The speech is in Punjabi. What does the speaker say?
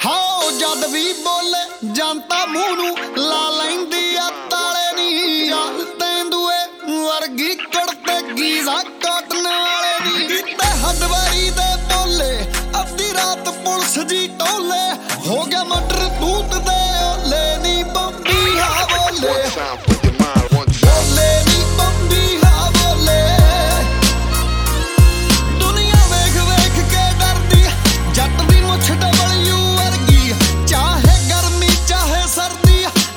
ਹਾਂ ਜਦ ਵੀ ਬੋਲੇ ਜਨਤਾ ਮੂੰਹ ਨੂੰ ਲਾ ਲੈਂਦੀ ਆ ਤਾਲੇ ਨੀ ਯਾਰ ਤੈਂਦੂਏ ਵਰਗੀ ਕੁੜਤੇ ਗੀਜ਼ਾ ਕਾਟਨ ਵਾਲੇ ਦੀ ਤੇ ਹਦਵਾਈ ਦੇ ਬੋਲੇ ਅੱਧੀ ਰਾਤ ਪੁਲਿਸ ਜੀ ਟੋਲੇ ਹੋ ਗਿਆ ਮਟਰ ਤੂਤ ਦੇ